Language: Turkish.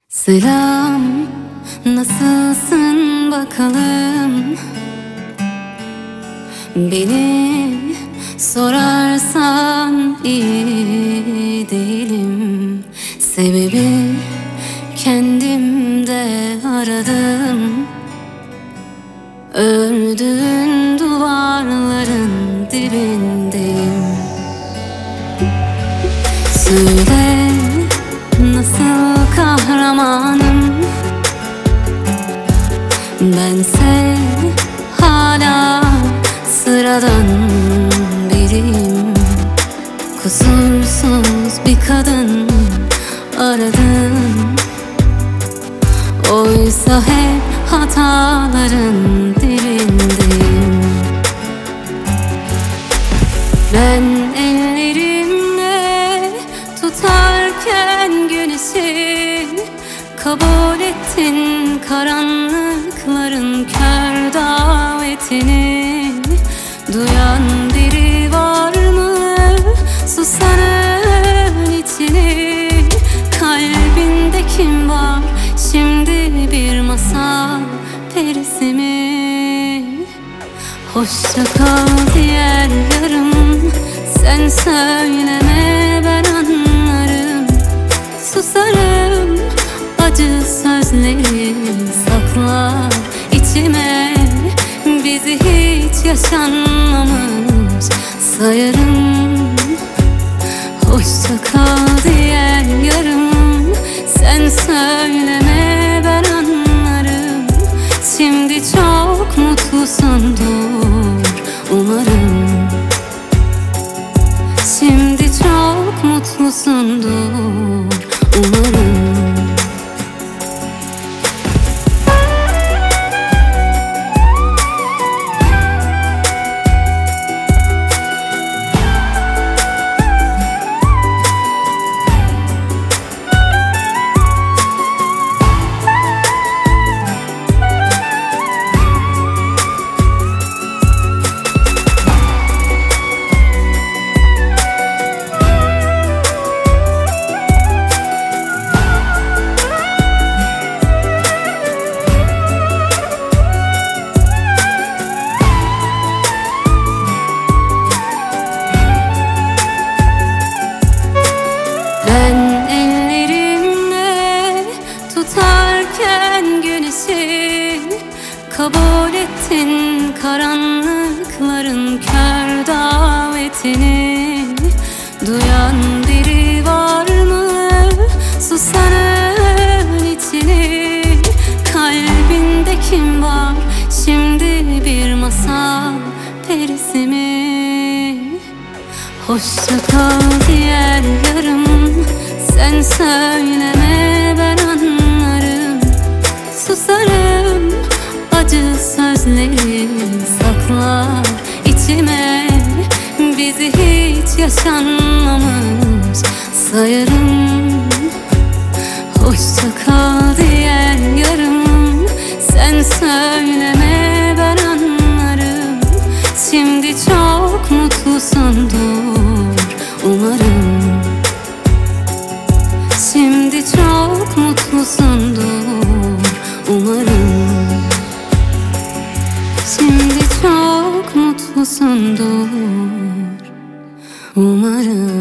Selam, nasılsın bakalım? Beni sorarsan iyi değilim. Sebebi kendimde aradım. Ördüğün duvarların dibindeyim. Söyle, nasıl kahramanım? Bense hala sıradan biriyim. Kusursuz bir kadın aradım. Oysa hep hataların dilindeyim. Ben ellerimle tutarken güneşi, kabul ettin karanlıkların kör davetini. Duyan biri var mı susanın içini? Kalbinde kim var şimdi, bir masal perisi mi? Hoşça kal diğer yarım, sen söyleme ben anlarım. Susarım, acı sözleri saklar içime. Bizi hiç yaşanmamış sayarım. Hoşça kal diğer yarım, sen söyleme ben anlarım. Şimdi çok mutlusundur umarım. Şimdi çok mutlusundur umarım. Ben ellerimle tutarken güneşi, kabul ettin karanlıkların kör davetini. Duyan biri var mı susanın içini? Kalbinde kim var şimdi, bir masal perisi mi? Hoşça kal diğer yarım, sen söyleme ben anlarım. Susarım, acı sözleri saklar içime. Bizi hiç yaşanmamış sayarım. Hoşça kal diğer yarım, sen söyleme ben anlarım. Şimdi çok mutlusundur umarım. Şimdi çok mutlusundur umarım. Şimdi çok mutlusundur umarım.